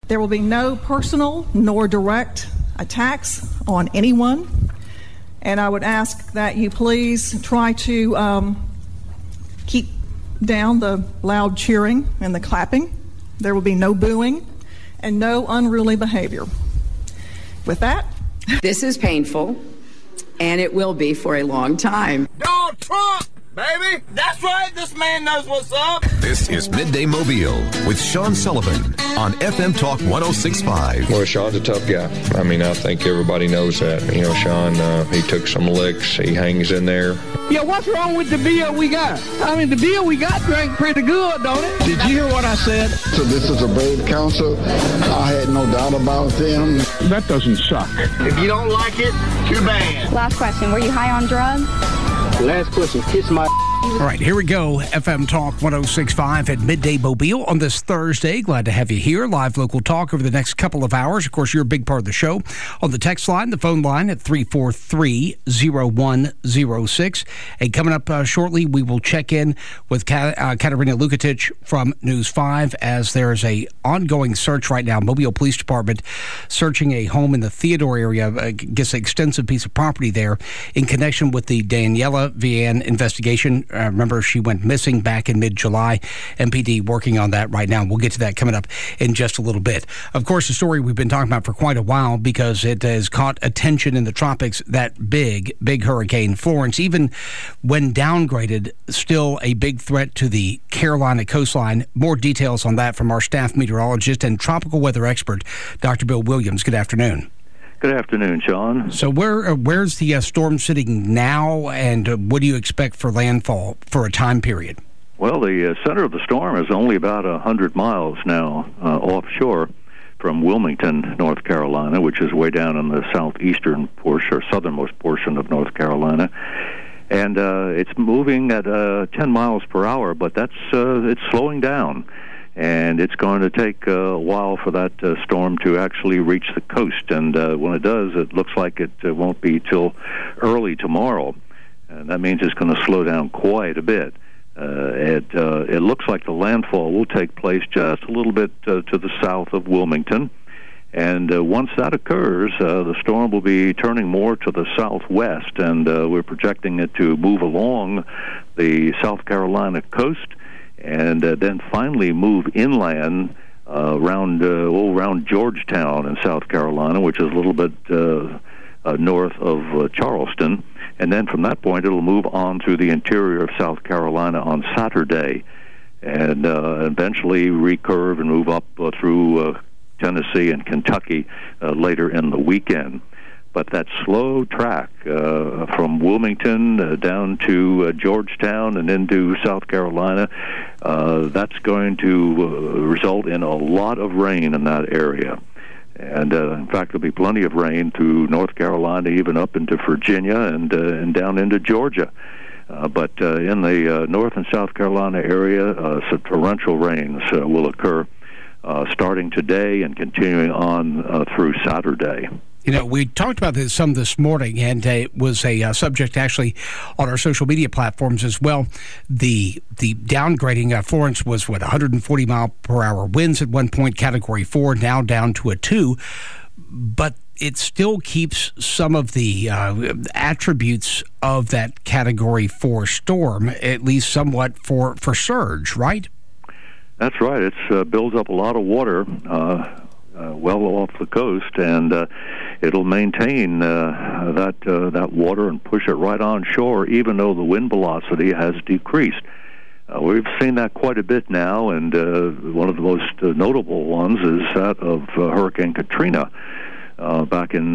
There will be no personal nor direct attacks on anyone. And I would ask that you please try to keep down the loud cheering and the clapping. There will be no booing and no unruly behavior. With that, this is painful, and it will be for a long time. Donald Trump, baby! That's right, this man knows what's up! This is Midday Mobile with Sean Sullivan on FM Talk 106.5. Well, Sean's a tough guy. I mean, I think everybody knows that. You know, Sean, he took some licks. He hangs in there. Yeah, what's wrong with the beer we got? I mean, the beer we got drank pretty good, don't it? Did you hear what I said? So this is a brave council. I had no doubt about them. That doesn't suck. If you don't like it, too bad. Last question, were you high on drugs? Last question, kiss my... All right, here we go. FM Talk 106.5 at Midday Mobile on this Thursday. Glad to have you here. Live local talk over the next couple of hours. Of course, you're a big part of the show. On the text line, the phone line at 343-0106. And coming up shortly, we will check in with Katerina Lukatic from News 5 as there's a ongoing search right now. Mobile Police Department searching a home in the Theodore area, I guess an extensive piece of property there in connection with the Daniela Vian investigation. Remember, she went missing back in mid-July. MPD working on that right now. We'll get to that coming up in just a little bit. Of course, a story we've been talking about for quite a while because it has caught attention in the tropics, that big Hurricane Florence. Even when downgraded, still a big threat to the Carolina coastline. More details on that from our staff meteorologist and tropical weather expert, Dr. Bill Williams. Good afternoon. Good afternoon, Sean. So where's the storm sitting now, and what do you expect for landfall for a time period? Well, the center of the storm is only about 100 miles now offshore from Wilmington, North Carolina, which is way down in the southeastern portion or southernmost portion of North Carolina. And it's moving at 10 miles per hour, but it's slowing down. And it's going to take a while for that storm to actually reach the coast. And when it does, it looks like it won't be till early tomorrow. And that means it's going to slow down quite a bit. It looks like the landfall will take place just a little bit to the south of Wilmington. And once that occurs, the storm will be turning more to the southwest. And we're projecting it to move along the South Carolina coast and then finally move inland around Georgetown in South Carolina, which is a little bit north of Charleston. And then from that point, it'll move on through the interior of South Carolina on Saturday and eventually recurve and move up through Tennessee and Kentucky later in the weekend. But that slow track from Wilmington down to Georgetown and into South Carolina, that's going to result in a lot of rain in that area. And, in fact, there'll be plenty of rain through North Carolina, even up into Virginia and down into Georgia. But in the North and South Carolina area, some torrential rains will occur starting today and continuing on through Saturday. You know, we talked about some this morning, and it was a subject actually on our social media platforms as well. The downgrading, Florence was, 140 mile per hour winds at one point, Category 4, now down to a 2. But it still keeps some of the attributes of that Category 4 storm, at least somewhat for surge, right? That's right. It builds up a lot of water well off the coast, and it'll maintain that water and push it right on shore, even though the wind velocity has decreased. We've seen that quite a bit now, and one of the most notable ones is that of Hurricane Katrina back in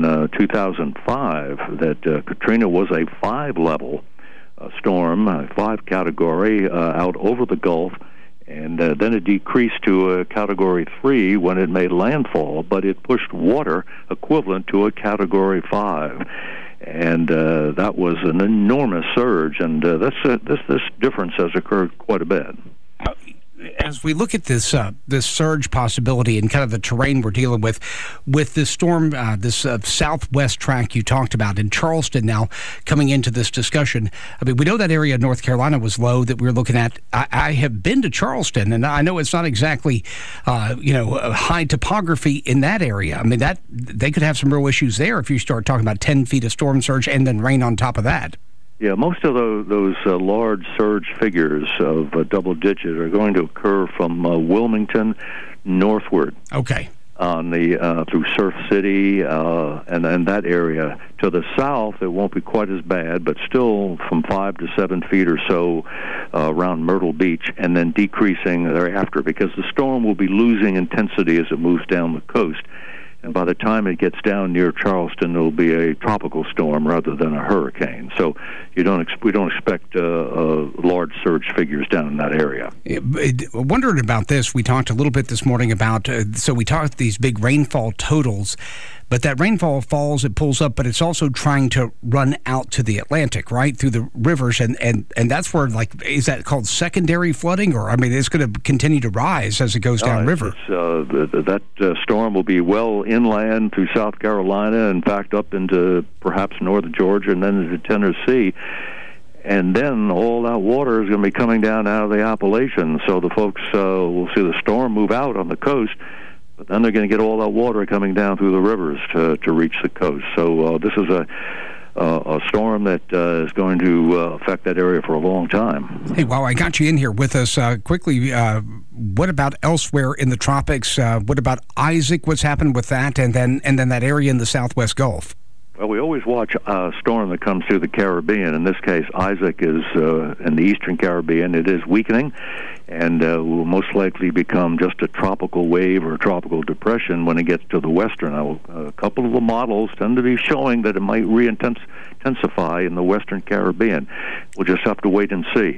2005. That Katrina was a 5-level storm, a 5 category out over the Gulf. And then it decreased to a Category 3 when it made landfall, but it pushed water equivalent to a Category 5. And that was an enormous surge, and this difference has occurred quite a bit. as we look at this this surge possibility and kind of the terrain we're dealing with this storm, this southwest track you talked about in Charleston now coming into this discussion, I mean, we know that area of North Carolina was low that we were looking at. I have been to Charleston, and I know it's not exactly, high topography in that area. I mean, that they could have some real issues there if you start talking about 10 feet of storm surge and then rain on top of that. Yeah, most of those large surge figures of double digit are going to occur from Wilmington northward. Okay. On the through Surf City and that area. To the south, it won't be quite as bad, but still from 5 to 7 feet or so around Myrtle Beach, and then decreasing thereafter because the storm will be losing intensity as it moves down the coast. And by the time it gets down near Charleston, it'll be a tropical storm rather than a hurricane. So we don't expect large surge figures down in that area. Wondering about this, we talked a little bit this morning about, so we talked these big rainfall totals, but that rainfall falls, it pulls up, but it's also trying to run out to the Atlantic, right, through the rivers, and that's where, like, is that called secondary flooding? Or, I mean, it's going to continue to rise as it goes downriver. That storm will be well inland through South Carolina, in fact, up into perhaps northern Georgia and then into Tennessee. And then all that water is going to be coming down out of the Appalachians. So the folks will see the storm move out on the coast, but then they're going to get all that water coming down through the rivers to reach the coast. So this is a storm that is going to affect that area for a long time. Hey, while I got you in here with us, quickly, what about elsewhere in the tropics? What about Isaac? What's happened with that? And then that area in the Southwest Gulf? Well, we always watch a storm that comes through the Caribbean. In this case, Isaac is in the eastern Caribbean. It is weakening and will most likely become just a tropical wave or a tropical depression when it gets to the western. Now, a couple of the models tend to be showing that it might intensify in the western Caribbean. We'll just have to wait and see.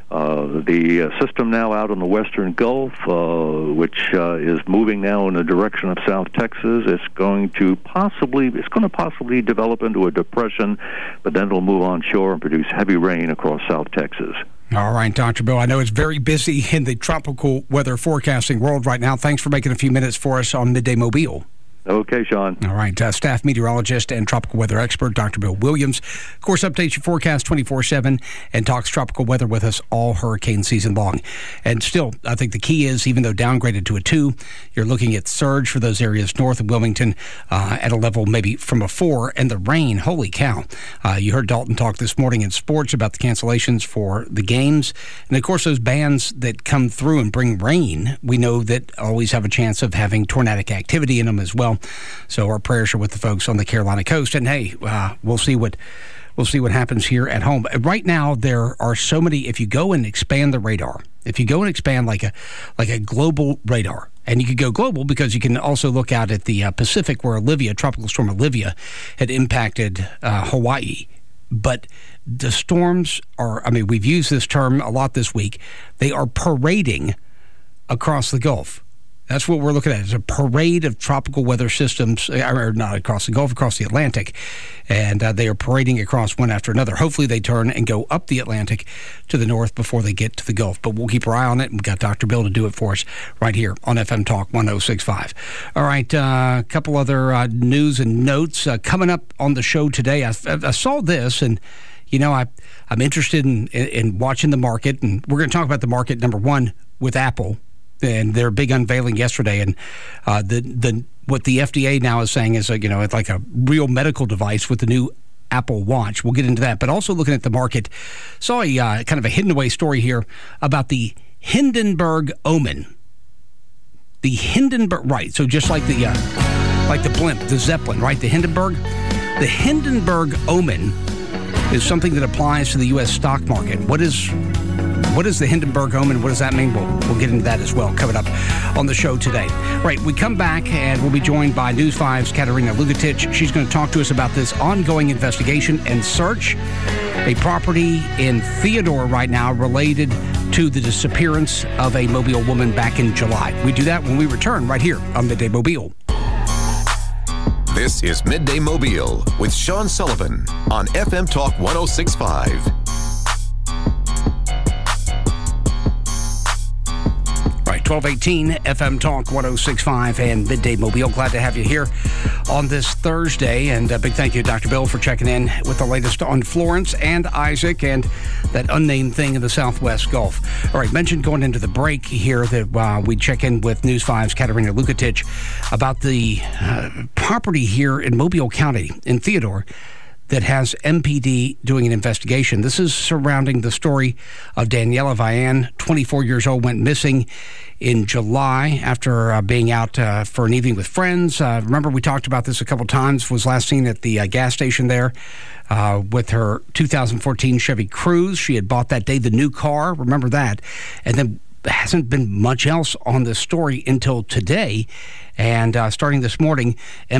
The system now out in the western Gulf, which is moving now in the direction of South Texas, it's going to possibly develop into a depression, but then it'll move on shore and produce heavy rain across South Texas. All right, Dr. Bill, I know it's very busy in the tropical weather forecasting world right now. Thanks for making a few minutes for us on Midday Mobile. Okay, Sean. All right. Staff meteorologist and tropical weather expert, Dr. Bill Williams. Of course, updates your forecast 24/7 and talks tropical weather with us all hurricane season long. And still, I think the key is, even though downgraded to a 2, you're looking at surge for those areas north of Wilmington at a level maybe from a 4. And the rain, holy cow. You heard Dalton talk this morning in sports about the cancellations for the games. And, of course, those bands that come through and bring rain, we know that always have a chance of having tornadic activity in them as well. So our prayers are with the folks on the Carolina coast. And hey, we'll see what happens here at home. Right now, there are so many. If you go and expand the radar, if you go and expand like a global radar, and you could go global because you can also look out at the Pacific, where Tropical Storm Olivia had impacted Hawaii. But the storms are, I mean, we've used this term a lot this week. They are parading across the Gulf. That's what we're looking at. It's a parade of tropical weather systems, or not across the Gulf, across the Atlantic. And they are parading across one after another. Hopefully they turn and go up the Atlantic to the north before they get to the Gulf. But we'll keep our eye on it. We've got Dr. Bill to do it for us right here on FM Talk 106.5. All right, a couple other news and notes coming up on the show today. I saw this, and you know, I'm interested in watching the market. And we're going to talk about the market, number one, with Apple and their big unveiling yesterday, and what the FDA now is saying is, it's like a real medical device with the new Apple Watch. We'll get into that, but also looking at the market, saw a kind of a hidden away story here about the Hindenburg Omen. The Hindenburg, right? So just like the blimp, the Zeppelin, right? The Hindenburg Omen is something that applies to the U.S. stock market. What is the Hindenburg Omen? What does that mean? We'll get into that as well coming up on the show today. Right, we come back and we'll be joined by News 5's Katerina Lugatich. She's going to talk to us about this ongoing investigation and search, a property in Theodore right now related to the disappearance of a Mobile woman back in July. We do that when we return right here on Midday Mobile. This is Midday Mobile with Sean Sullivan on FM Talk 106.5. 1218 FM Talk 106.5 and Midday Mobile. Glad to have you here on this Thursday. And a big thank you to Dr. Bill for checking in with the latest on Florence and Isaac and that unnamed thing in the Southwest Gulf. All right, mentioned going into the break here that we check in with News 5's Katerina Lukatich about the property here in Mobile County in Theodore that has MPD doing an investigation. This is surrounding the story of Daniela Vian, 24 years old, went missing in July after being out for an evening with friends. Remember, we talked about this a couple times, was last seen at the gas station there with her 2014 Chevy Cruze. She had bought that day the new car, remember that, and then hasn't been much else on this story until today. And starting this morning,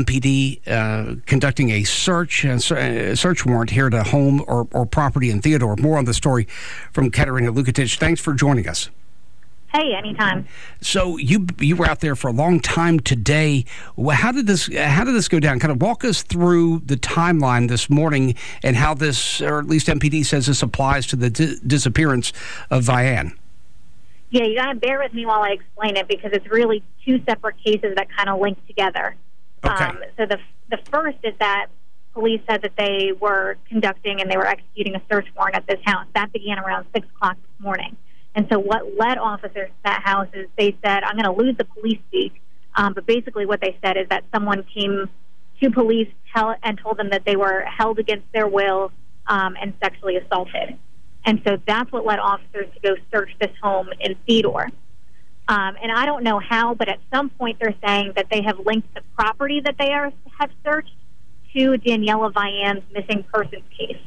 MPD conducting a search warrant here at a home or property in Theodore. More on the story from Katerina Lukatich. Thanks for joining us. Hey, anytime. So you were out there for a long time today. How did this go down? Kind of walk us through the timeline this morning and how this, or at least MPD says this applies to the disappearance of Vian. Yeah, you got to bear with me while I explain it because it's really two separate cases that kind of link together. Okay. So the first is that police said that they were conducting and they were executing a search warrant at this house. That began around 6 o'clock this morning. And so what led officers to that house is they said, I'm going to lose the police speak. But basically what they said is that someone came to police and told them that they were held against their will and sexually assaulted. And so that's what led officers to go search this home in Theodore. And I don't know how, but at some point they're saying that they have linked the property that they have searched to Daniela Vian's missing persons case.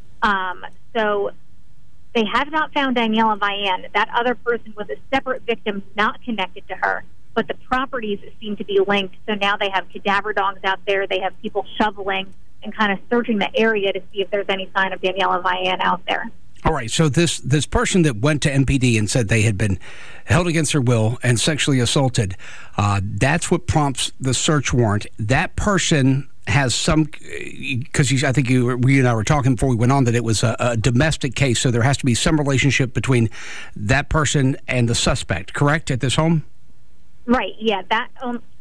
So they have not found Daniela Vian. That other person was a separate victim not connected to her, but the properties seem to be linked. So now they have cadaver dogs out there. They have people shoveling and kind of searching the area to see if there's any sign of Daniela Vian out there. All right, so this person that went to MPD and said they had been held against their will and sexually assaulted, that's what prompts the search warrant. That person has some, because I think we and I were talking before we went on that it was a domestic case, so there has to be some relationship between that person and the suspect, correct, at this home? Right, yeah, that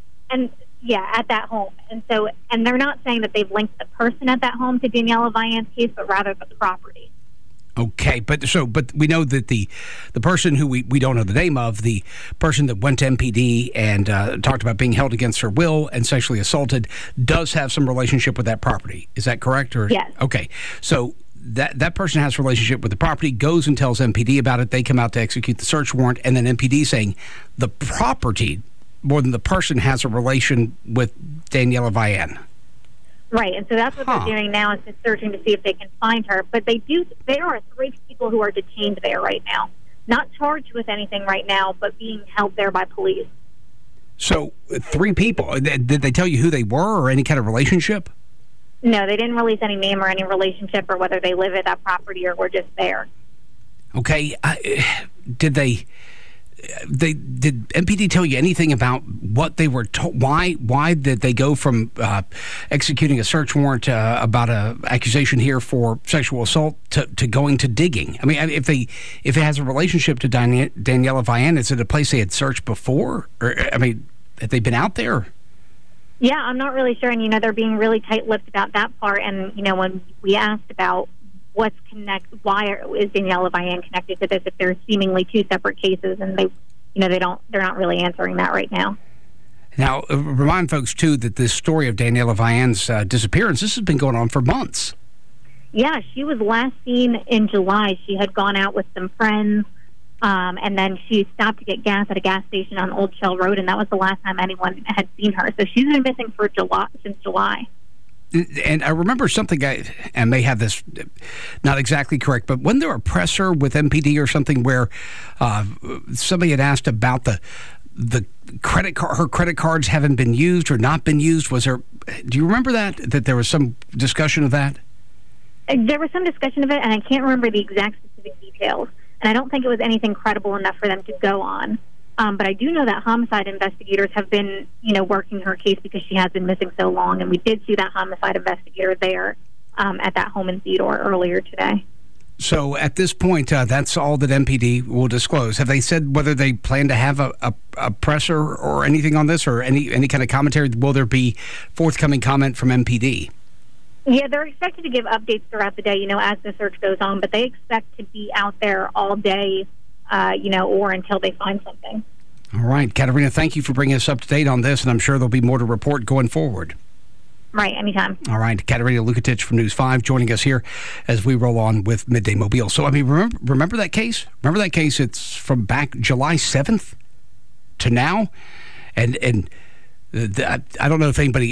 at that home. And they're not saying that they've linked the person at that home to Daniela Vian's case, but rather the property. Okay, but we know that the person who we don't know the name of, the person that went to MPD and talked about being held against her will and sexually assaulted, does have some relationship with that property. Is that correct? Or yes. Okay, so that person has a relationship with the property, goes and tells MPD about it. They come out to execute the search warrant, and then MPD saying the property more than the person has a relation with Daniela Vian. Right, and so that's what they're doing now is just searching to see if they can find her. But there are 3 people who are detained there right now. Not charged with anything right now, but being held there by police. So 3 people. Did they tell you who they were or any kind of relationship? No, they didn't release any name or any relationship or whether they live at that property or were just there. Okay. Did MPD tell you anything about what they were told? Why did they go from executing a search warrant about an accusation here for sexual assault to going to digging? I mean, if it has a relationship to Daniela Vian, is it a place they had searched before? Or I mean, have they been out there? Yeah, I'm not really sure, and they're being really tight-lipped about that part. And when we asked about why is Daniela Vian connected to this if there's seemingly 2 separate cases, and they're not really answering that right now. Now, remind folks too that this story of Daniela Vian's disappearance, this has been going on for months. Yeah, she was last seen in July. She had gone out with some friends, and then she stopped to get gas at a gas station on Old Shell Road, and that was the last time anyone had seen her. So she's been missing since July. And I remember something, I may have this not exactly correct, but wasn't there a presser with MPD or something where somebody had asked about the credit card, her credit cards haven't been used or not been used? Was there? Do you remember that there was some discussion of that? There was some discussion of it, and I can't remember the exact specific details. And I don't think it was anything credible enough for them to go on. But I do know that homicide investigators have been, working her case because she has been missing so long. And we did see that homicide investigator there at that home in Theodore earlier today. So at this point, that's all that MPD will disclose. Have they said whether they plan to have a presser or anything on this, or any kind of commentary? Will there be forthcoming comment from MPD? Yeah, they're expected to give updates throughout the day, as the search goes on, but they expect to be out there all day, or until they find something. All right, Katerina, thank you for bringing us up to date on this, and I'm sure there'll be more to report going forward. Right, anytime. All right, Katerina Lukatich from News 5 joining us here as we roll on with Midday Mobile. So, remember that case? Remember that case? It's from back July 7th to now? And I don't know if anybody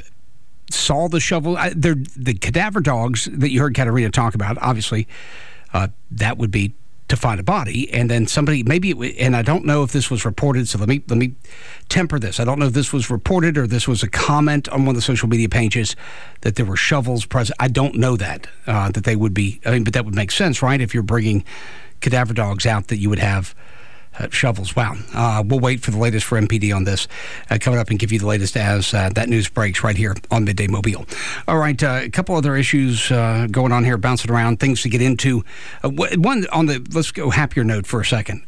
saw the shovel. The cadaver dogs that you heard Katerina talk about, obviously, that would be to find a body, and then somebody, and I don't know if this was reported, so let me temper this. I don't know if this was reported or this was a comment on one of the social media pages that there were shovels present. I don't know that they would be, but that would make sense, right? If you're bringing cadaver dogs out, that you would have shovels. Wow. We'll wait for the latest for MPD on this coming up and give you the latest as that news breaks right here on Midday Mobile. All right, a couple other issues going on here, bouncing around, things to get into. One on let's go happier note for a second.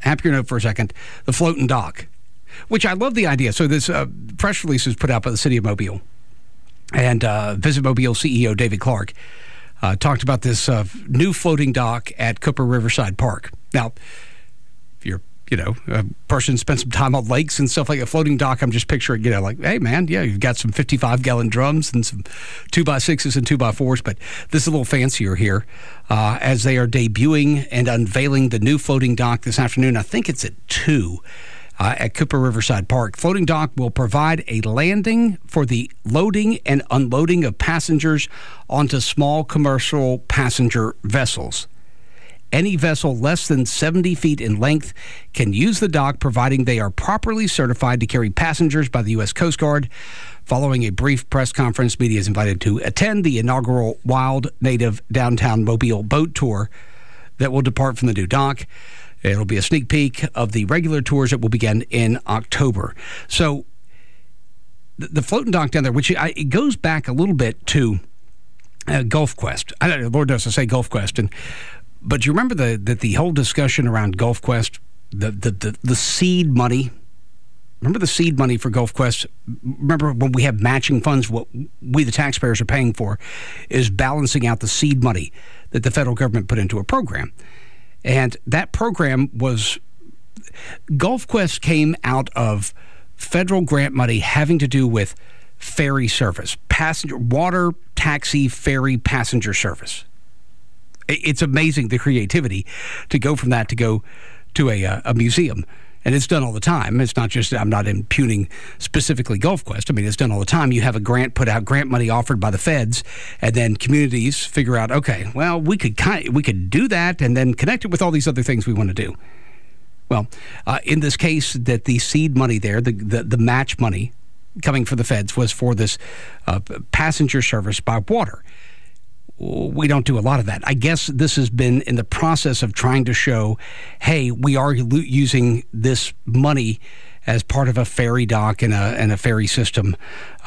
The floating dock, which I love the idea. So this press release was put out by the city of Mobile, and Visit Mobile CEO David Clark talked about this new floating dock at Cooper Riverside Park. Now, if you're a person spent some time on lakes and stuff like a floating dock, I'm just picturing, like, hey, man, yeah, you've got some 55-gallon drums and some 2x6s and 2x4s, but this is a little fancier here as they are debuting and unveiling the new floating dock this afternoon. I think it's at 2 at Cooper Riverside Park. Floating dock will provide a landing for the loading and unloading of passengers onto small commercial passenger vessels. Any vessel less than 70 feet in length can use the dock, providing they are properly certified to carry passengers by the U.S. Coast Guard. Following a brief press conference, media is invited to attend the inaugural Wild Native Downtown Mobile boat tour that will depart from the new dock. It'll be a sneak peek of the regular tours that will begin in October. So the floating dock down there, which it goes back a little bit to Gulf Quest. Lord knows I say Gulf Quest, but you remember the whole discussion around Gulf Quest, the seed money. Remember the seed money for Gulf Quest? Remember when we have matching funds, what we the taxpayers are paying for is balancing out the seed money that the federal government put into a program. And that program was, Gulf Quest came out of federal grant money having to do with ferry service, passenger, water, taxi, ferry, passenger service. It's amazing the creativity to go from that to go to a museum. And it's done all the time. It's not just, I'm not impugning specifically Gulf Quest. I mean, it's done all the time. You have a grant put out, grant money offered by the feds, and then communities figure out, okay, well, we could do that and then connect it with all these other things we want to do. Well, in this case, that the seed money there, the match money coming for the feds was for this passenger service by water. We don't do a lot of that. I guess this has been in the process of trying to show, hey, we are using this money as part of a ferry dock and a ferry system.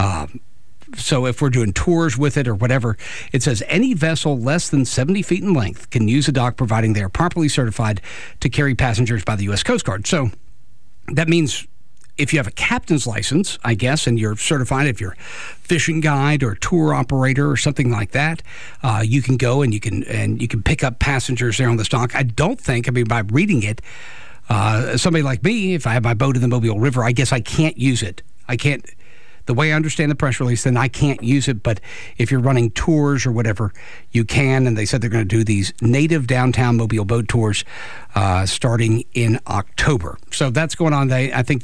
So if we're doing tours with it or whatever, it says any vessel less than 70 feet in length can use a dock, providing they are properly certified to carry passengers by the U.S. Coast Guard. So that means if you have a captain's license, I guess, and you're certified, if you're a fishing guide or tour operator or something like that, you can go and you can pick up passengers there on this dock. I don't think, by reading it, somebody like me, if I have my boat in the Mobile River, I guess I can't use it. I can't. The way I understand the press release, then I can't use it. But if you're running tours or whatever, you can. And they said they're going to do these native downtown Mobile boat tours starting in October. So that's going on. I think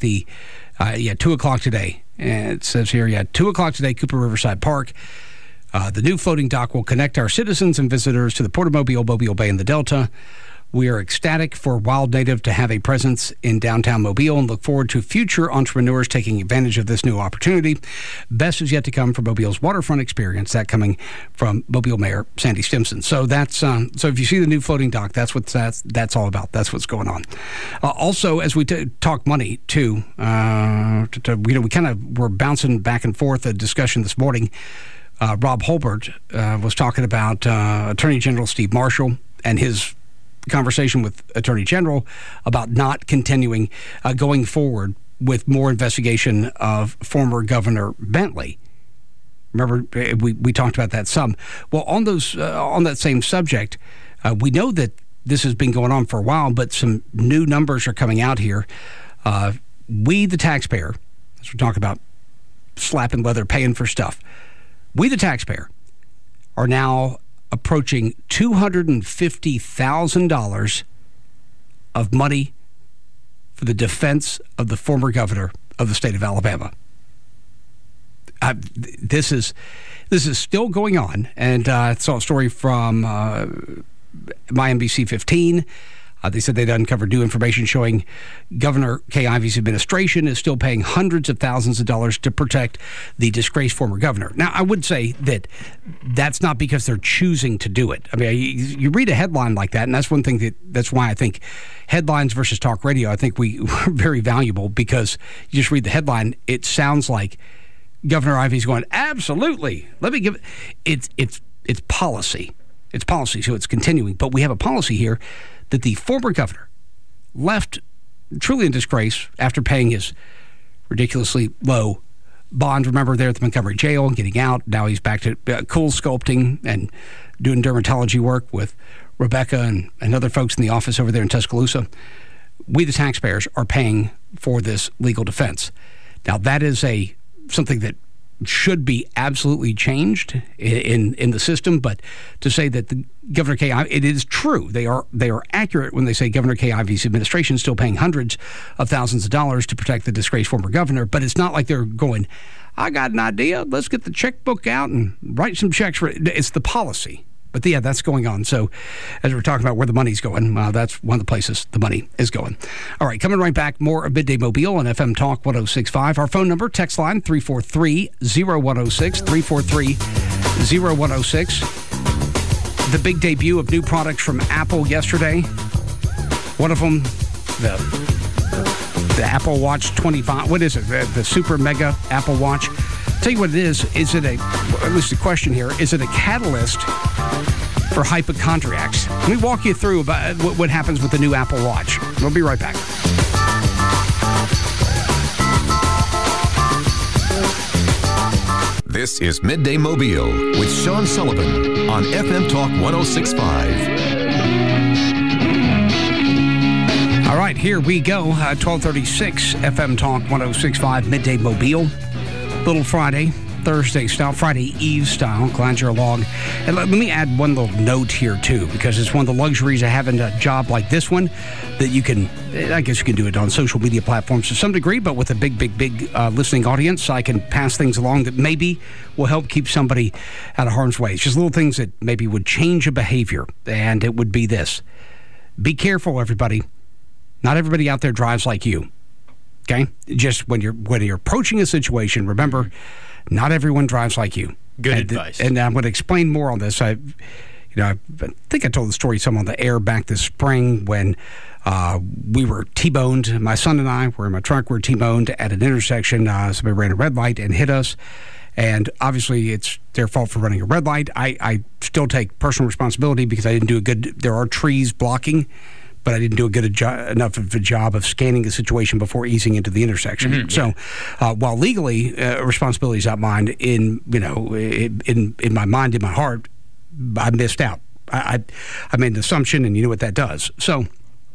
2 o'clock today. And it says here, 2 o'clock today, Cooper Riverside Park. The new floating dock will connect our citizens and visitors to the Port of Mobile, Mobile Bay, and the Delta. We are ecstatic for Wild Native to have a presence in downtown Mobile and look forward to future entrepreneurs taking advantage of this new opportunity. Best is yet to come for Mobile's waterfront experience. That coming from Mobile Mayor Sandy Stimson. So that's so if you see the new floating dock, that's what that's all about. That's what's going on. Also, as we talk money too, we kind of were bouncing back and forth a discussion this morning. Rob Holbert was talking about Attorney General Steve Marshall and his conversation with Attorney General about not continuing going forward with more investigation of former Governor Bentley. Remember, we talked about that some. Well, on that same subject, we know that this has been going on for a while, but some new numbers are coming out here. We, the taxpayer, as we talk about slapping leather, paying for stuff, we, the taxpayer, are now approaching $250,000 of money for the defense of the former governor of the state of Alabama. This is still going on, and I saw a story from my NBC 15. They said they'd uncovered new information showing Governor Kay Ivey's administration is still paying hundreds of thousands of dollars to protect the disgraced former governor. Now, I would say that that's not because they're choosing to do it. I mean, you read a headline like that, and that's one thing that's why I think headlines versus talk radio, I think we are very valuable, because you just read the headline, it sounds like Governor Ivey's going, absolutely, let me give it. It's policy. It's policy, so it's continuing. But we have a policy here that the former governor left truly in disgrace after paying his ridiculously low bond. Remember, there at the Montgomery jail, getting out. Now he's back to cool sculpting and doing dermatology work with Rebecca and other folks in the office over there in Tuscaloosa. We, the taxpayers, are paying for this legal defense. Now, that is something that should be absolutely changed in the system, but to say that the Governor Kay Ivey, it is true. They are accurate when they say Governor Kay Ivey's administration is still paying hundreds of thousands of dollars to protect the disgraced former governor, but it's not like they're going, I got an idea, let's get the checkbook out and write some checks for it. It's the policy. But yeah, that's going on. So as we're talking about where the money's going, that's one of the places the money is going. All right, coming right back, more of Midday Mobile on FM Talk 106.5. Our phone number, text line 343-0106, 343-0106. The big debut of new products from Apple yesterday. One of them, the Apple Watch 25. What is it? The Super Mega Apple Watch. Tell you what it is. Is it at least the question here, is it a catalyst for hypochondriacs? Let me walk you through about what happens with the new Apple Watch. We'll be right back. This is Midday Mobile with Sean Sullivan on FM Talk 106.5. All right, here we go. 1236 FM Talk 106.5 Midday Mobile. Little Friday, Thursday style, Friday Eve style. Glad you're along. And let me add one little note here, too, because it's one of the luxuries of having a job like this one that you can, I guess you can do it on social media platforms to some degree, but with a big listening audience, I can pass things along that maybe will help keep somebody out of harm's way. It's just little things that maybe would change a behavior, and it would be this. Be careful, everybody. Not everybody out there drives like you. Okay? Just when you're approaching a situation, remember, not everyone drives like you. Good advice. And I'm going to explain more on this. I think I told the story some on the air back this spring when we were T-boned. My son and I were in my truck. We were T-boned at an intersection. Somebody ran a red light and hit us. And obviously, it's their fault for running a red light. I still take personal responsibility because I didn't do a good. There are trees blocking, but I didn't do enough of a job of scanning the situation before easing into the intersection. Mm-hmm, so, while legally responsibility is not mine, in my mind, in my heart, I missed out. I made an assumption, and you know what that does. So,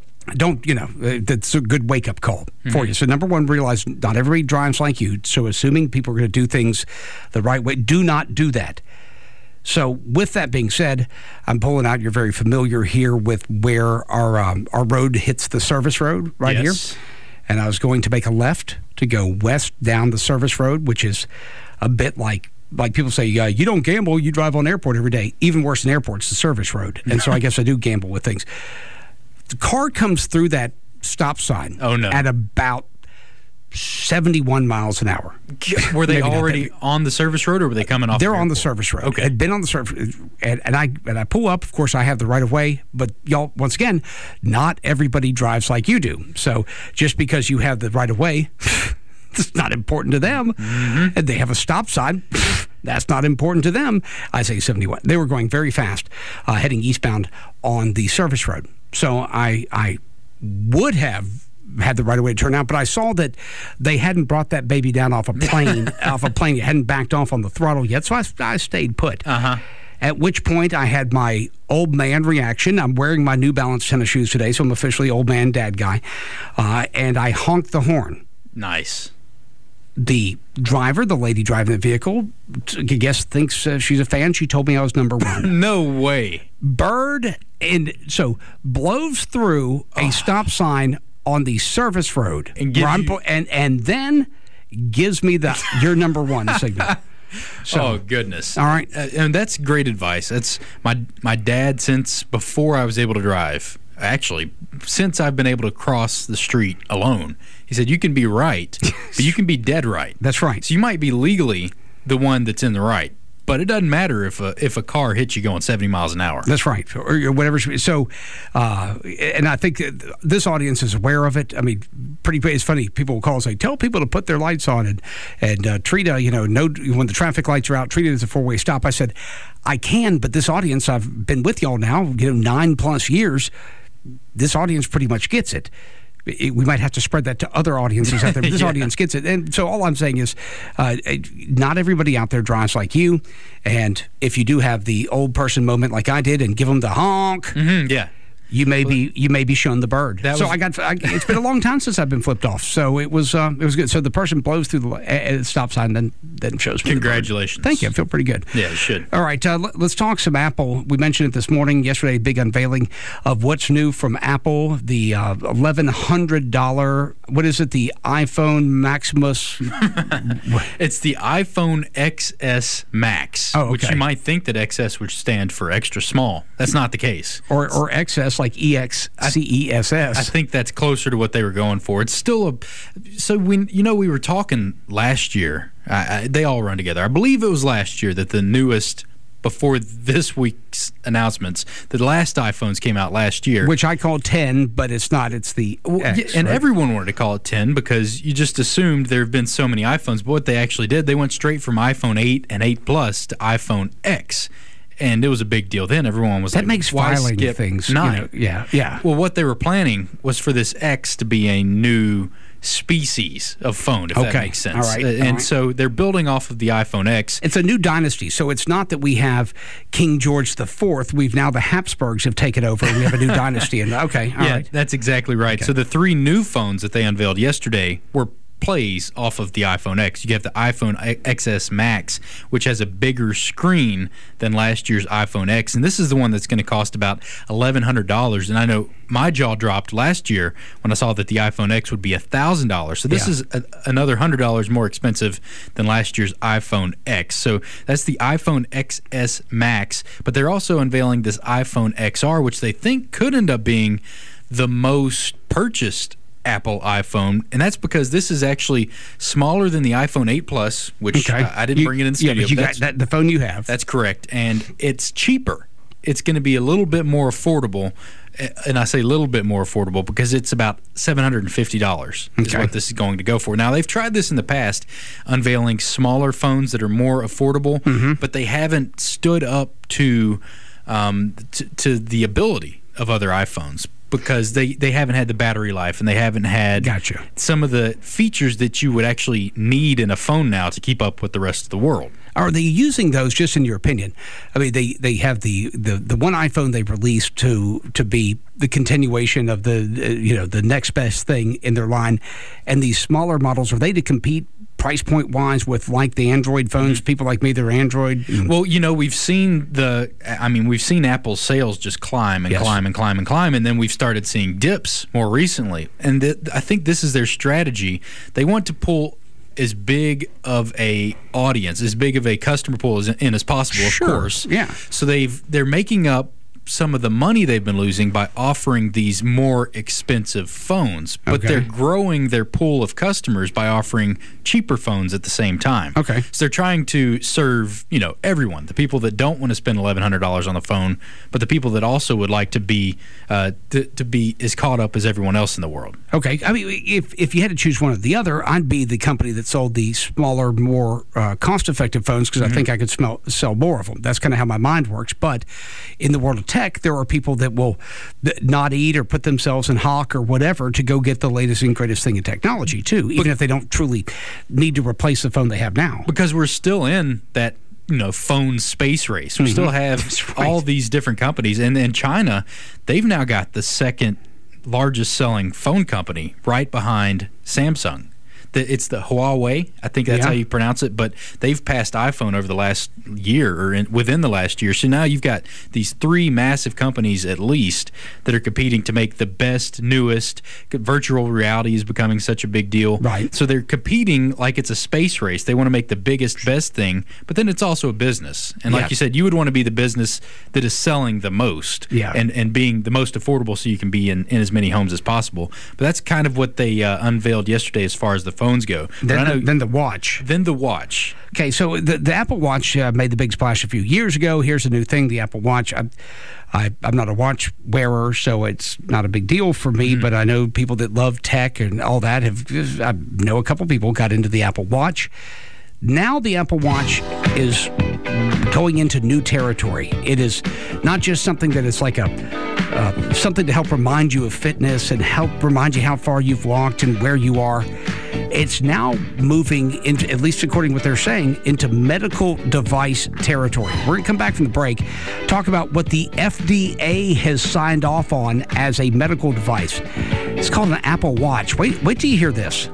that's a good wake-up call for you. So, number one, realize not everybody drives like you. So, assuming people are going to do things the right way, do not do that. So with that being said, I'm pulling out, you're very familiar here with where our road hits the service road right here. And I was going to make a left to go west down the service road, which is a bit like people say, you don't gamble, you drive on airport every day. Even worse than airports, the service road. And so I guess I do gamble with things. The car comes through that stop sign at about 71 miles an hour. Were they already on the service road, or were they coming off? They're on the service road. Okay. Had been on the service, and I pull up. Of course, I have the right of way, but y'all, once again, not everybody drives like you do. So just because you have the right of way, it's not important to them. Mm-hmm. And they have a stop sign. That's not important to them. I say 71. They were going very fast, heading eastbound on the service road. So I would have had the right of way to turn out, but I saw that they hadn't brought that baby down off a plane. It hadn't backed off on the throttle yet, so I stayed put. At which point I had my old man reaction. I'm wearing my New Balance tennis shoes today, so I'm officially old man dad guy. And I honked the horn. Nice. The driver, the lady driving the vehicle, I guess thinks she's a fan. She told me I was number one. No way. Bird, and so blows through a stop sign on the service road. And then gives me the "you're number one" signal. So, goodness. All right. And that's great advice. That's my dad, since before I was able to drive, actually, since I've been able to cross the street alone, he said, you can be right, but you can be dead right. That's right. So you might be legally the one that's in the right, but it doesn't matter if a car hits you going 70 miles an hour. That's right, or whatever. So, and I think this audience is aware of it. I mean, it's funny. People will call and say, "Tell people to put their lights on and treat when the traffic lights are out, treat it as a four-way stop." I said, "I can, but this audience, I've been with y'all now, 9+ years. This audience pretty much gets it." We might have to spread that to other audiences out there, but this audience gets it. And so all I'm saying is not everybody out there drives like you. And if you do have the old person moment like I did and give them the honk, you may be shown the bird. It's been a long time since I've been flipped off, so it was good. So the person blows through the stop sign, then shows me. Congratulations! Thank you. I feel pretty good. Yeah, you should. All right, let's talk some Apple. We mentioned it this morning. Yesterday, big unveiling of what's new from Apple. The $1,100. What is it? The iPhone Maximus. It's the iPhone XS Max, which you might think that XS would stand for extra small. That's not the case. Or XS. Like EXCESS. I think that's closer to what they were going for. It's still so when we were talking last year. They all run together. I believe it was last year that the newest, before this week's announcements, the last iPhones came out last year, which I called 10, but it's not. It's the X, and right? Everyone wanted to call it 10 because you just assumed there have been so many iPhones. But what they actually did, they went straight from iPhone 8 and 8 Plus to iPhone X. And it was a big deal then. Everyone was that makes why filing skip things 9? Yeah. Well, what they were planning was for this X to be a new species of phone, if that makes sense. All right. And so they're building off of the iPhone X. It's a new dynasty. So it's not that we have King George IV. We've now the Habsburgs have taken over, and we have a new dynasty. And all right. That's exactly right. Okay. So the three new phones that they unveiled yesterday were plays off of the iPhone X. You have the iPhone XS Max, which has a bigger screen than last year's iPhone X, and this is the one that's going to cost about $1,100. And I know my jaw dropped last year when I saw that the iPhone X would be $1,000. So this is another $100 more expensive than last year's iPhone X. So that's the iPhone XS Max, but they're also unveiling this iPhone XR, which they think could end up being the most purchased Apple iPhone, and that's because this is actually smaller than the iPhone 8 Plus, which I didn't bring it in the studio. But you got the phone you have. That's correct, and it's cheaper. It's going to be a little bit more affordable, and I say a little bit more affordable because it's about $750 is what this is going to go for. Now, they've tried this in the past, unveiling smaller phones that are more affordable, but they haven't stood up to the ability of other iPhones, because they haven't had the battery life, and they haven't had some of the features that you would actually need in a phone now to keep up with the rest of the world. Are they using those, just in your opinion? I mean, they have the one iPhone they released to be the continuation of the next best thing in their line, and these smaller models, are they to compete price point wise with like the Android phones? People like me, they're Android. Well, we've seen Apple's sales just climb and climb and climb and climb, and then we've started seeing dips more recently. And I think this is their strategy. They want to pull as big of a audience, as big of a customer pool as possible, of course. Yeah. So they're making up some of the money they've been losing by offering these more expensive phones, but they're growing their pool of customers by offering cheaper phones at the same time. Okay. So they're trying to serve, everyone, the people that don't want to spend $1,100 on the phone, but the people that also would like to be as caught up as everyone else in the world. Okay. I mean, if you had to choose one or the other, I'd be the company that sold the smaller, more cost-effective phones because I think I could sell more of them. That's kind of how my mind works. But in the world of tech, there are people that will not eat or put themselves in hock or whatever to go get the latest and greatest thing in technology, too, even if they don't truly need to replace the phone they have now. Because we're still in that phone space race. We still have all these different companies. And in China, they've now got the second largest selling phone company right behind Samsung. It's the Huawei. I think that's how you pronounce it. But they've passed iPhone over the last year or within the last year. So now you've got these three massive companies at least that are competing to make the best, newest. Virtual reality is becoming such a big deal. Right. So they're competing like it's a space race. They want to make the biggest, best thing. But then it's also a business. And like you said, you would want to be the business that is selling the most and being the most affordable so you can be in as many homes as possible. But that's kind of what they unveiled yesterday as far as the phones go. Then the watch. Then the watch. Okay, so the Apple Watch made the big splash a few years ago. Here's a new thing, the Apple Watch. I'm not a watch wearer, so it's not a big deal for me, but I know people that love tech and all that. I know a couple people got into the Apple Watch. Now the Apple Watch is going into new territory. It is not just something that is like something to help remind you of fitness and help remind you how far you've walked and where you are. It's now moving, into, at least according to what they're saying, into medical device territory. We're going to come back from the break, talk about what the FDA has signed off on as a medical device. It's called an Apple Watch. Wait till you hear this.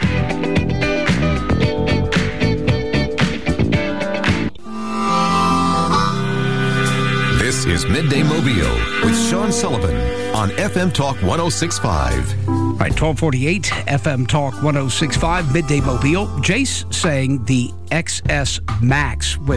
This is Midday Mobile with Sean Sullivan on FM Talk 106.5. All right, 1248 FM Talk 106.5, Midday Mobile. Jace saying the XS Max with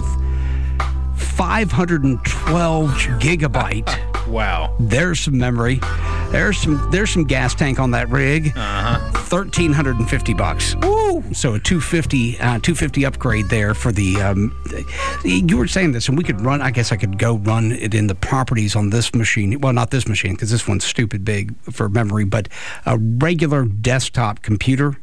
512 gigabyte. Wow. There's some memory. There's some gas tank on that rig. $1,350. Woo! So a 250 upgrade there for the. You were saying this, and we could run. I guess I could go run it in the properties on this machine. Well, not this machine because this one's stupid big for memory, but a regular desktop computer.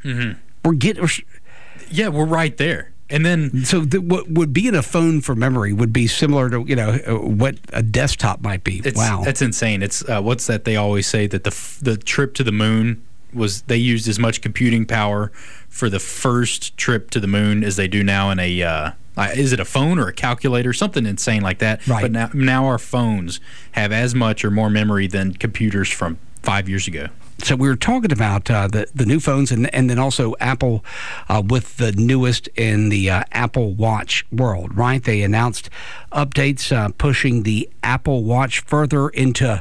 Yeah, we're right there. And then, so what would be in a phone for memory would be similar to what a desktop might be. Wow, that's insane. It's what's that they always say that the trip to the moon was they used as much computing power for the first trip to the moon as they do now in a is it a phone or a calculator, something insane like that. Right. But now our phones have as much or more memory than computers from 5 years ago. So we were talking about the new phones and then also Apple with the newest in the Apple Watch world, right? They announced updates pushing the Apple Watch further into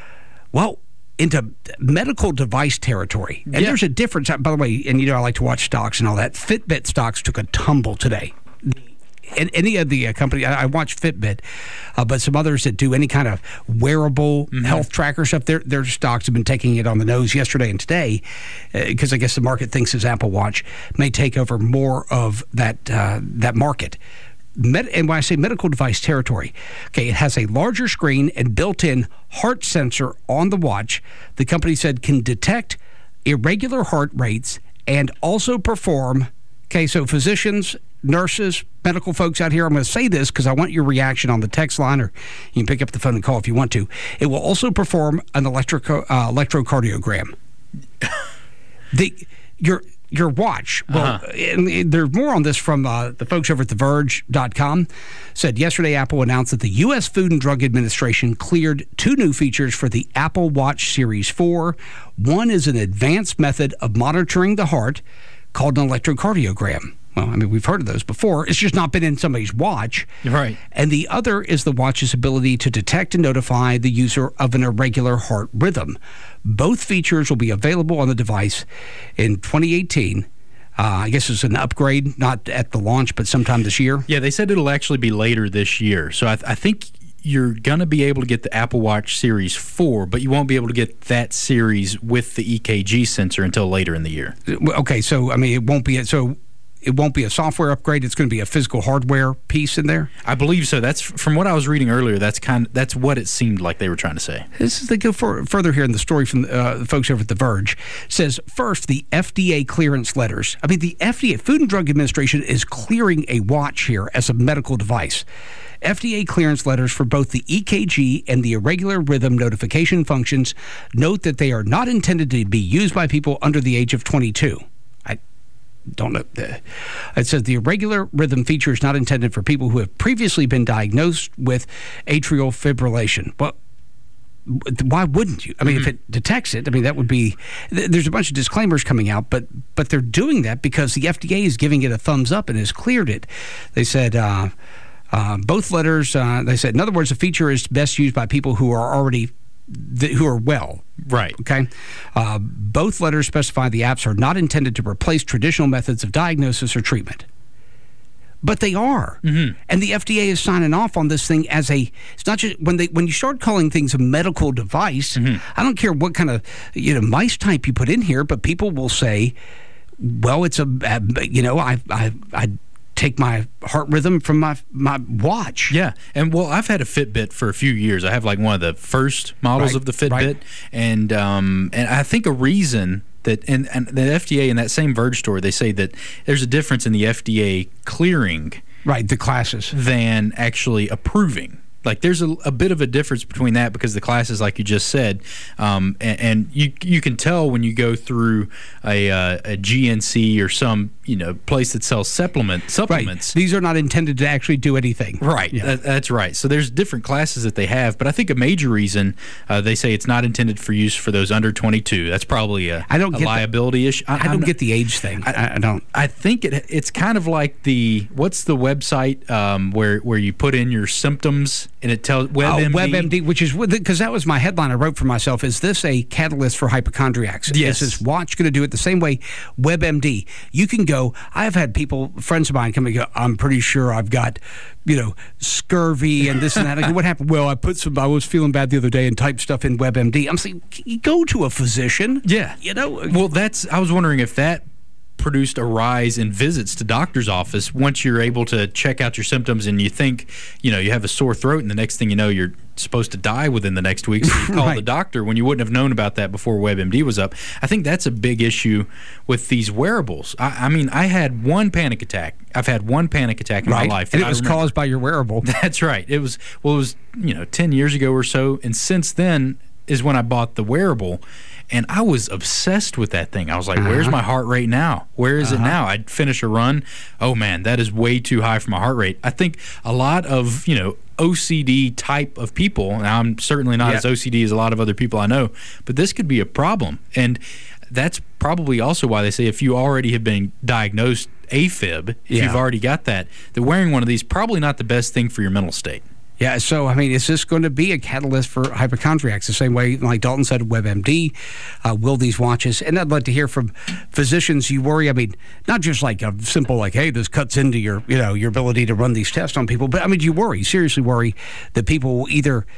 medical device territory. And there's a difference, by the way, and I like to watch stocks and all that. Fitbit stocks took a tumble today. And any of the company, I watch Fitbit, but some others that do any kind of wearable health tracker stuff, their stocks have been taking it on the nose yesterday and today because I guess the market thinks his Apple Watch may take over more of that market. And when I say medical device territory, okay, it has a larger screen and built-in heart sensor on the watch. The company said can detect irregular heart rates and also perform. Okay, so physicians, nurses, medical folks out here, I'm going to say this because I want your reaction on the text line, or you can pick up the phone and call if you want to. It will also perform an electrocardiogram. Your watch. Well, and there's more on this from the folks over at TheVerge.com. Said yesterday Apple announced that the U.S. Food and Drug Administration cleared 2 new features for the Apple Watch Series 4. One is an advanced method of monitoring the heart called an electrocardiogram. Well, I mean, we've heard of those before. It's just not been in somebody's watch. Right. And the other is the watch's ability to detect and notify the user of an irregular heart rhythm. Both features will be available on the device in 2018. I guess it's an upgrade, not at the launch, but sometime this year. Yeah, they said it'll actually be later this year. So I think you're going to be able to get the Apple Watch Series 4, but you won't be able to get that series with the EKG sensor until later in the year. Okay, so I mean, it won't be a software upgrade. It's going to be a physical hardware piece in there. I believe so. That's from what I was reading earlier. That's what it seemed like they were trying to say. They go further here in the story from the folks over at The Verge. It says, first, the FDA clearance letters. I mean, the FDA, Food and Drug Administration, is clearing a watch here as a medical device. FDA clearance letters for both the EKG and the irregular rhythm notification functions note that they are not intended to be used by people under the age of 22. Don't know. It says the irregular rhythm feature is not intended for people who have previously been diagnosed with atrial fibrillation. Well, why wouldn't you? I mean, if it detects it, I mean, that would be. There's a bunch of disclaimers coming out, but they're doing that because the FDA is giving it a thumbs up and has cleared it. They said both letters. They said, in other words, the feature is best used by people who are well. Right. Okay. Both letters specify the apps are not intended to replace traditional methods of diagnosis or treatment. But they are. Mm-hmm. And the FDA is signing off on this thing as it's not just when you start calling things a medical device, I don't care what kind of, mice type you put in here, but people will say, well, it's I take my heart rhythm from my watch. Yeah. And I've had a Fitbit for a few years. I have like one of the first models of the Fitbit. And I think a reason that and the FDA in that same Verge story, they say that there's a difference in the FDA clearing the classes than actually approving. Like there's a bit of a difference between that because the classes, like you just said, and you can tell when you go through a GNC or some place that sells supplements. Right. These are not intended to actually do anything. Right. Yeah. That's right. So there's different classes that they have, but I think a major reason they say it's not intended for use for those under 22. That's probably a liability issue. I don't get the age thing. I don't. I think it's kind of like what's the website where you put in your symptoms. And it tells WebMD. WebMD, which is because that was my headline I wrote for myself. Is this a catalyst for hypochondriacs? Yes. Is this watch going to do it the same way? WebMD. You can go. I have had friends of mine come and go, I'm pretty sure I've got, scurvy and this and that. I go, what happened? Well, I was feeling bad the other day and typed stuff in WebMD. I'm saying, go to a physician. Yeah. Well, I was wondering if that produced a rise in visits to doctor's office once you're able to check out your symptoms and you think you have a sore throat and the next thing you know you're supposed to die within the next week, so you call the doctor when you wouldn't have known about that before WebMD was up. I think that's a big issue with these wearables. I mean, I had one panic attack. I've had one panic attack in my life. And it was caused by your wearable. That's right. It was 10 years ago or so, and since then is when I bought the wearable. And I was obsessed with that thing. I was like, where's my heart rate now? Where is it now? I'd finish a run. Oh, man, that is way too high for my heart rate. I think a lot of, OCD type of people, now I'm certainly not as OCD as a lot of other people I know, but this could be a problem. And that's probably also why they say if you already have been diagnosed AFib, if you've already got that wearing one of these probably not the best thing for your mental state. Yeah, so, I mean, is this going to be a catalyst for hypochondriacs? The same way, like Dalton said, WebMD, will these watches? And I'd like to hear from physicians. You worry, I mean, not just like a simple, like, hey, this cuts into your, your ability to run these tests on people, but, I mean, you seriously worry that people will either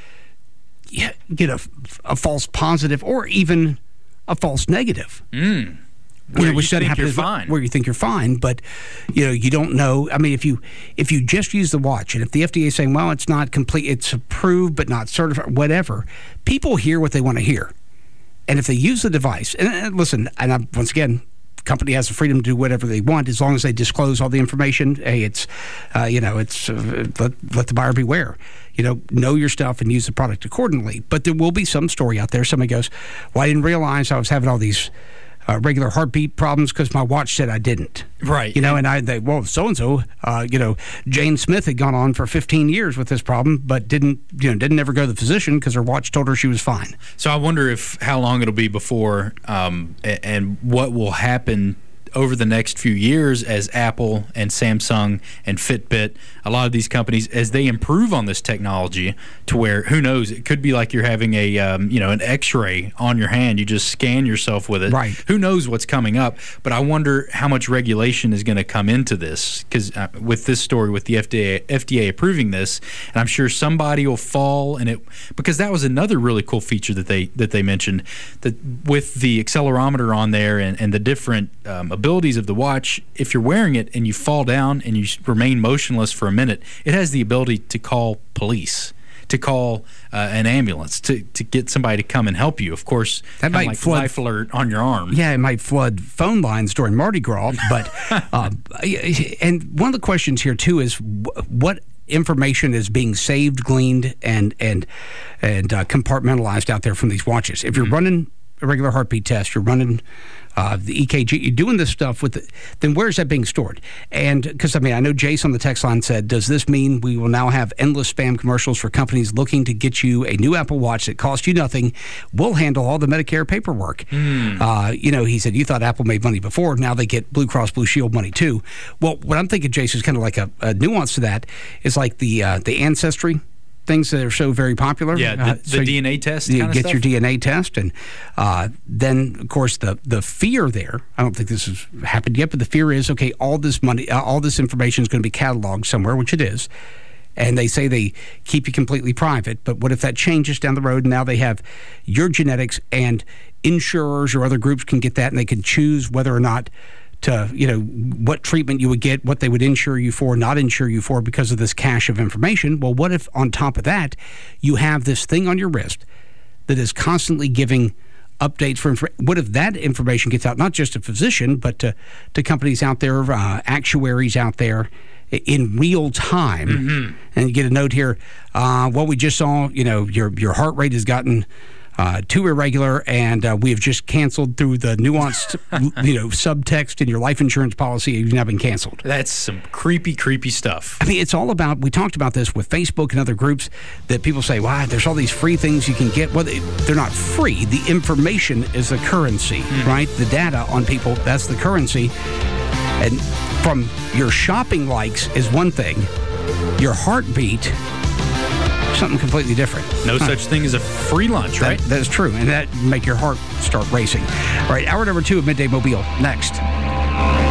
get a false positive or even a false negative. Where you think you're fine. Where you think you're fine, but you don't know. I mean, if you just use the watch, and if the FDA is saying, well, it's not complete, it's approved but not certified, whatever, people hear what they want to hear, and if they use the device, and listen, and once again, the company has the freedom to do whatever they want as long as they disclose all the information. Hey, it's let the buyer beware. Know your stuff and use the product accordingly. But there will be some story out there. Somebody goes, well, I didn't realize I was having all these regular heartbeat problems because my watch said I didn't. Right. So-and-so, Jane Smith had gone on for 15 years with this problem, but didn't ever go to the physician because her watch told her she was fine. So I wonder how long it'll be before and what will happen over the next few years as Apple and Samsung and Fitbit, a lot of these companies, as they improve on this technology to where, who knows, it could be like you're having a an X-ray on your hand. You just scan yourself with it. Right. Who knows what's coming up? But I wonder how much regulation is going to come into this, because with this story, with the FDA approving this, and I'm sure somebody will fall in it, because that was another really cool feature that they mentioned, that with the accelerometer on there and the different abilities of the watch, if you're wearing it and you fall down and you remain motionless for a minute, it has the ability to call police, to call an ambulance, to get somebody to come and help you. Of course, that might flood life alert on your arm. Yeah, it might flood phone lines during Mardi Gras. But and one of the questions here too is what information is being saved, gleaned, and compartmentalized out there from these watches. If you're running a regular heartbeat test, you're running the EKG, you're doing this stuff with it, then where's that being stored? And because, I know Jace on the text line said, does this mean we will now have endless spam commercials for companies looking to get you a new Apple Watch that costs you nothing? We'll handle all the Medicare paperwork. He said, you thought Apple made money before. Now they get Blue Cross Blue Shield money too. Well, what I'm thinking, Jace, is kind of like a nuance to that. Is like the Ancestry things that are so very popular. Yeah, the DNA test. You get your DNA test, and then of course the fear there. I don't think this has happened yet, but the fear is, okay, all this money, all this information is going to be cataloged somewhere, which it is. And they say they keep you completely private. But what if that changes down the road, and now they have your genetics, and insurers or other groups can get that, and they can choose whether or not to, what treatment you would get, what they would insure you for, not insure you for, because of this cache of information. Well, what if on top of that, you have this thing on your wrist that is constantly giving updates for what if that information gets out, not just to physician, but to companies out there, actuaries out there, in real time, and you get a note here, what we just saw, your heart rate has gotten too irregular, and we have just canceled through the nuanced, subtext in your life insurance policy. You've now been canceled. That's some creepy stuff. It's all about, we talked about this with Facebook and other groups, that people say, wow, there's all these free things you can get. Well, they're not free. The information is the currency, right? The data on people, that's the currency. And from your shopping likes is one thing. Your heartbeat, something completely different. No such thing as a free lunch, right? That is true, and that make your heart start racing. All right, hour number 2 of Midday Mobile next.